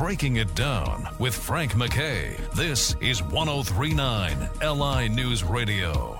Breaking It Down with Frank McKay. This is 1039 LI News Radio.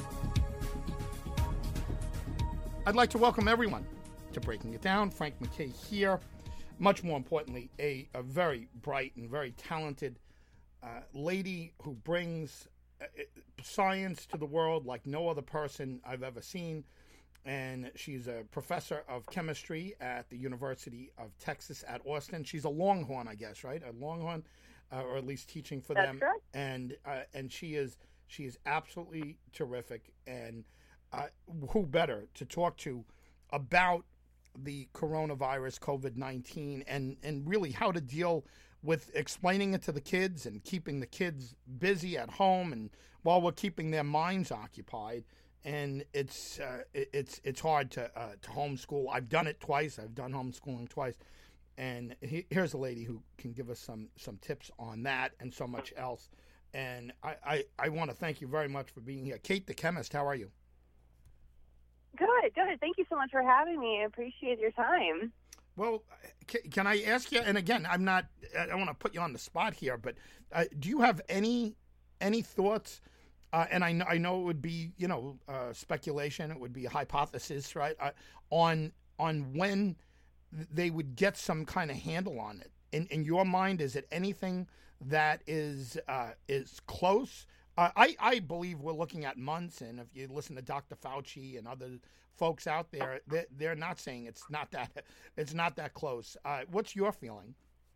I'd like to welcome everyone to Breaking It Down. Frank McKay here. Much more importantly, a very bright and very talented lady who brings science to the world like no other person I've ever seen. And she's a professor of chemistry at the University of Texas at Austin. She's a Longhorn, I guess, right? A Longhorn, or at least teaching for them. That's correct. And she is absolutely terrific. And who better to talk to about the coronavirus, COVID-19, and really how to deal with explaining it to the kids and keeping the kids busy at home and while we're keeping their minds occupied. And it's hard to homeschool. I've done it twice. I've done homeschooling twice. And here's a lady who can give us some tips on that and so much else. And I want to thank you very much for being here. Kate the chemist, how are you? Good. Thank you so much for having me. I appreciate your time. Well, can I ask you, and again, I don't want to put you on the spot here, but do you have any thoughts? And I know it would be, speculation. It would be a hypothesis, right? On when they would get some kind of handle on it. In your mind, is it anything that is close? I believe we're looking at months, and if you listen to Dr. Fauci and other folks out there, they're not saying it's not that close. What's your feeling?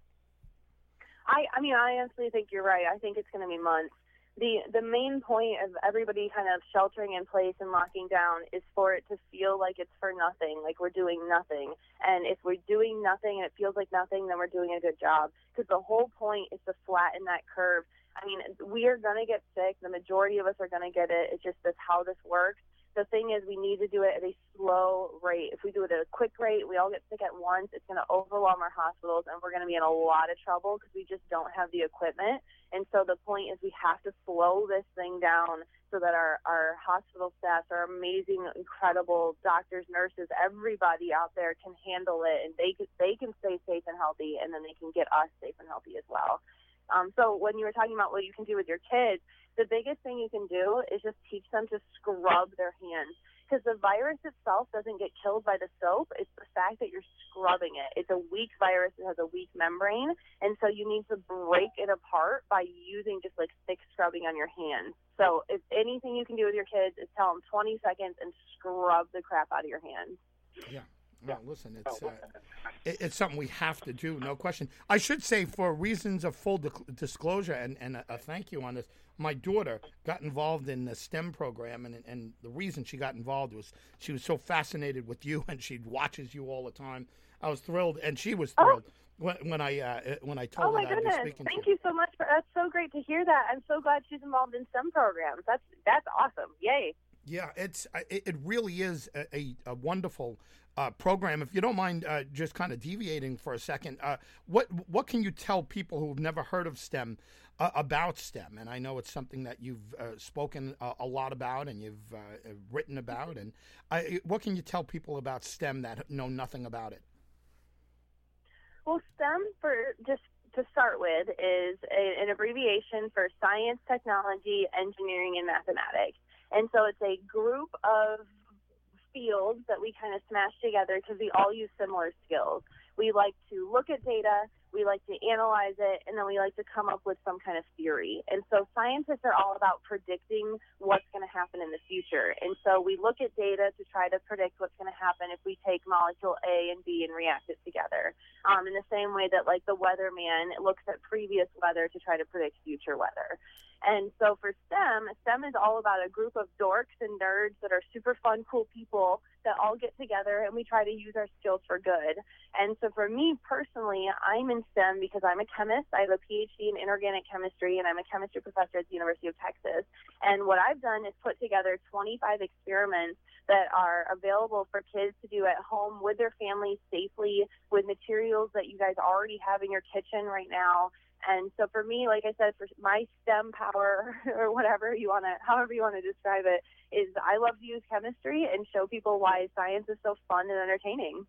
I honestly think you're right. I think it's going to be months. The main point of everybody kind of sheltering in place and locking down is for it to feel like it's for nothing, like we're doing nothing. And if we're doing nothing and it feels like nothing, then we're doing a good job. Because the whole point is to flatten that curve. I mean, we are going to get sick. The majority of us are going to get it. It's just that's how this works. The thing is, we need to do it at a slow rate. If we do it at a quick rate, we all get sick at once, it's going to overwhelm our hospitals, and we're going to be in a lot of trouble because we just don't have the equipment. And so the point is we have to slow this thing down so that our hospital staff, our amazing, incredible doctors, nurses, everybody out there can handle it, and they can stay safe and healthy, and then they can get us safe and healthy as well. So when you were talking about what you can do with your kids, the biggest thing you can do is just teach them to scrub their hands, because the virus itself doesn't get killed by the soap. It's the fact that you're scrubbing it. It's a weak virus. It has a weak membrane, and so you need to break it apart by using just like thick scrubbing on your hands. So if anything you can do with your kids is tell them 20 seconds and scrub the crap out of your hands. Yeah. Well, listen, it's something we have to do, no question. I should say, for reasons of full disclosure and a thank you on this, my daughter got involved in the STEM program, and the reason she got involved was she was so fascinated with you, and she watches you all the time. I was thrilled, and she was thrilled when I told her that I'd be speaking to you. Thank you so much. That's so great to hear that. I'm so glad she's involved in STEM programs. That's awesome. Yay. Yeah, it really is a wonderful program. If you don't mind just kind of deviating for a second, what can you tell people who've never heard of STEM about STEM? And I know it's something that you've spoken a lot about and you've written about. And what can you tell people about STEM that know nothing about it? Well, STEM, just to start with, is an abbreviation for science, technology, engineering, and mathematics. And so it's a group of fields that we kind of smash together because we all use similar skills. We like to look at data, we like to analyze it, and then we like to come up with some kind of theory. And so scientists are all about predicting what's going to happen in the future. And so we look at data to try to predict what's going to happen if we take molecule A and B and react it together. In the same way that, like, the weatherman looks at previous weather to try to predict future weather. And so for STEM is all about a group of dorks and nerds that are super fun, cool people that all get together and we try to use our skills for good. And so for me personally, I'm in STEM because I'm a chemist. I have a PhD in inorganic chemistry, and I'm a chemistry professor at the University of Texas. And what I've done is put together 25 experiments that are available for kids to do at home with their families safely, with materials that you guys already have in your kitchen right now. And so for me, like I said, for my STEM power or however you want to describe it, is I love to use chemistry and show people why science is so fun and entertaining.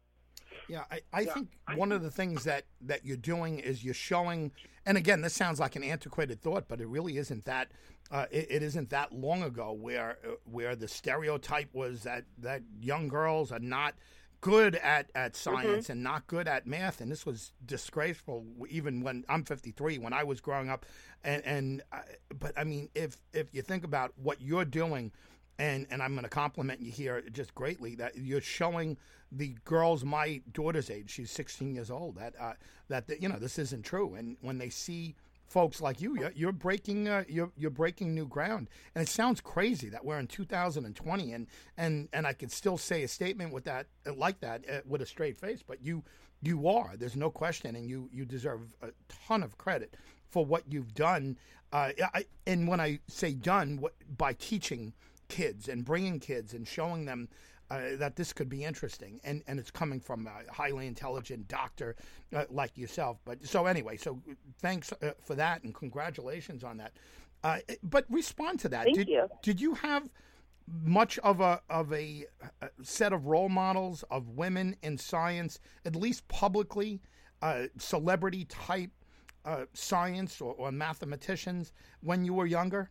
Yeah, I think one of the things that you're doing is you're showing, and again, this sounds like an antiquated thought, but it really isn't that. It isn't that long ago where the stereotype was that young girls are not good at science and not good at math, and this was disgraceful. Even when I'm 53, when I was growing up, but I mean, if you think about what you're doing. And I'm going to compliment you here just greatly that you're showing the girls my daughter's age. She's 16 years old. That this isn't true. And when they see folks like you, you're breaking you're breaking new ground. And it sounds crazy that we're in 2020 and I could still say a statement with that like that with a straight face. But you are. There's no question, and you deserve a ton of credit for what you've done. And when I say done, by teaching kids and bringing kids and showing them that this could be interesting, and it's coming from a highly intelligent doctor like yourself. But so anyway, so thanks for that and congratulations on that. But respond to that. Thank you. Did you have much of a set of role models of women in science, at least publicly, celebrity type science or mathematicians when you were younger?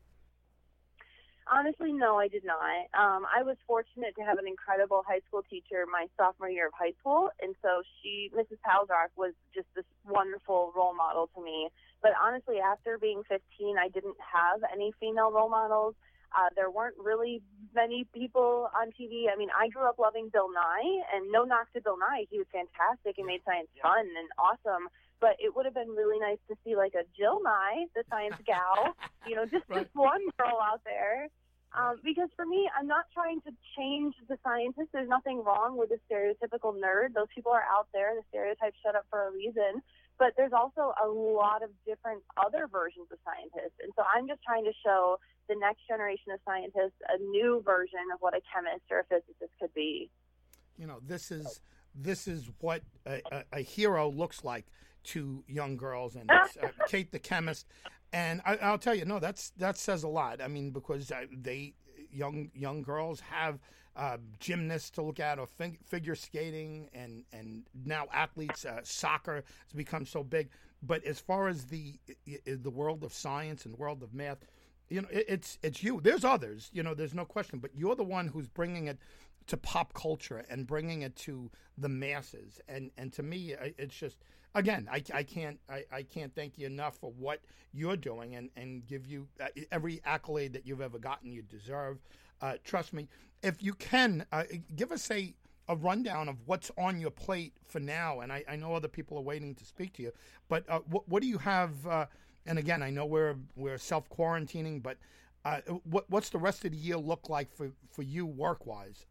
Honestly, no, I did not. I was fortunate to have an incredible high school teacher my sophomore year of high school, and so Mrs. Palsrock, was just this wonderful role model to me. But honestly, after being 15, I didn't have any female role models. There weren't really many people on TV. I mean, I grew up loving Bill Nye, and no knock to Bill Nye. He was fantastic and made science fun and awesome. But it would have been really nice to see like a Jill Nye, the science gal, just one girl out there. Because for me, I'm not trying to change the scientists. There's nothing wrong with the stereotypical nerd. Those people are out there. The stereotypes shut up for a reason. But there's also a lot of different other versions of scientists. And so I'm just trying to show the next generation of scientists a new version of what a chemist or a physicist could be. This is what a hero looks like to young girls, and it's Kate the chemist. And I'll tell you, that says a lot. I mean, because young girls have gymnasts to look at, or figure skating, and now athletes. Soccer has become so big. But as far as the world of science and world of math, it's you. There's others. There's no question. But you're the one who's bringing it to pop culture and bringing it to the masses. And to me, it's just. Again, I can't thank you enough for what you're doing and give you every accolade that you've ever gotten. You deserve. Trust me. If you can, give us a rundown of what's on your plate for now. And I know other people are waiting to speak to you. But what do you have? And again, I know we're self-quarantining, but what's the rest of the year look like for you work-wise?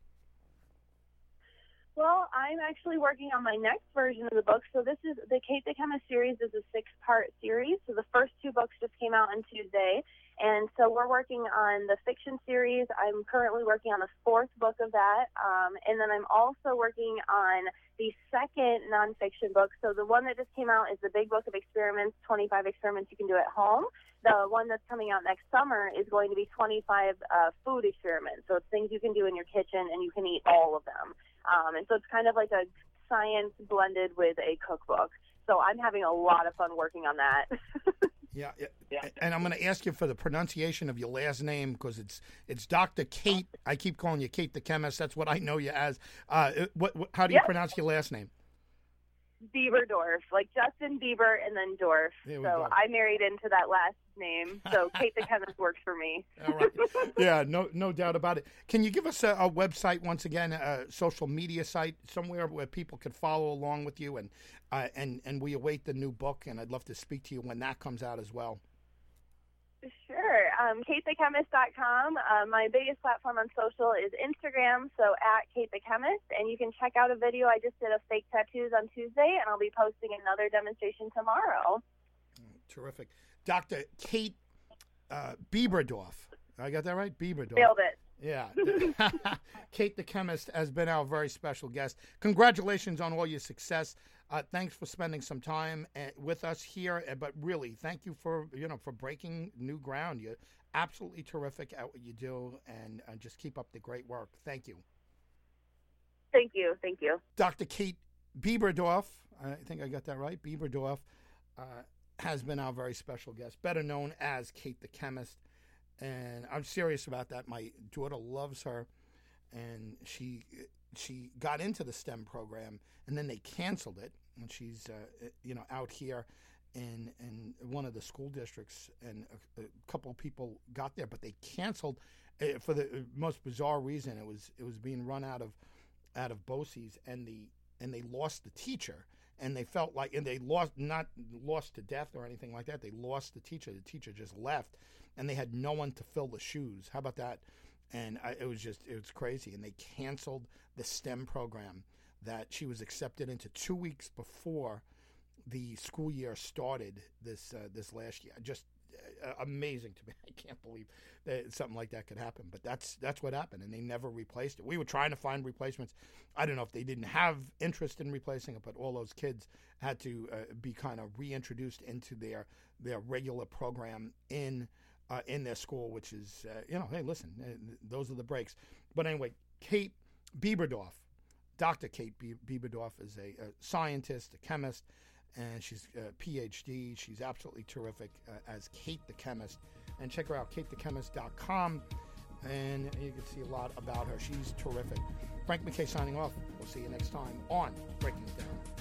Well, I'm actually working on my next version of the book. So this is the Kate the Chemist series is a 6-part series. So the first 2 books just came out on Tuesday. And so we're working on the fiction series. I'm currently working on the 4th book of that. And then I'm also working on the second nonfiction book. So the one that just came out is the Big Book of Experiments, 25 experiments you can do at home. The one that's coming out next summer is going to be 25 food experiments. So it's things you can do in your kitchen and you can eat all of them. And so it's kind of like a science blended with a cookbook. So I'm having a lot of fun working on that. Yeah. And I'm going to ask you for the pronunciation of your last name because it's Dr. Kate. I keep calling you Kate the Chemist. That's what I know you as. How do you pronounce your last name? Bieberdorf, like Justin Bieber and then Dorf. So I married into that last name. So Kate the Chemist works for me. All right. Yeah, no doubt about it. Can you give us a website once again, a social media site, somewhere where people could follow along with you, and we await the new book, and I'd love to speak to you when that comes out as well. Sure. KateTheChemist.com. My biggest platform on social is Instagram, so at Kate the Chemist. And you can check out a video. I just did a fake tattoos on Tuesday, and I'll be posting another demonstration tomorrow. Terrific. Dr. Kate Bieberdorf. I got that right? Bieberdorf. Nailed it. Yeah. Kate the Chemist has been our very special guest. Congratulations on all your success. Thanks for spending some time with us here. But really, thank you for breaking new ground. You're absolutely terrific at what you do, and just keep up the great work. Thank you. Thank you. Thank you. Dr. Kate Bieberdorf, I think I got that right, Bieberdorf, has been our very special guest, better known as Kate the Chemist. And I'm serious about that. My daughter loves her, and she got into the STEM program, and then they canceled it. And she's out here in one of the school districts, and a couple of people got there, but they canceled for the most bizarre reason. It was being run out of BOCES, and they lost the teacher, and they felt like, and they not lost to death or anything like that. They lost the teacher. The teacher just left, and they had no one to fill the shoes. How about that? And it was crazy. And they canceled the STEM program that she was accepted into 2 weeks before the school year started this last year. Just amazing to me. I can't believe that something like that could happen. But that's what happened, and they never replaced it. We were trying to find replacements. I don't know if they didn't have interest in replacing it, but all those kids had to be kind of reintroduced into their regular program in their school, which is, hey, listen, those are the breaks. But anyway, Kate Bieberdorf, Dr. Kate Bieberdorf is a scientist, a chemist, and she's a PhD. She's absolutely terrific as Kate the Chemist. And check her out, katethechemist.com, and you can see a lot about her. She's terrific. Frank McKay signing off. We'll see you next time on Breaking It Down.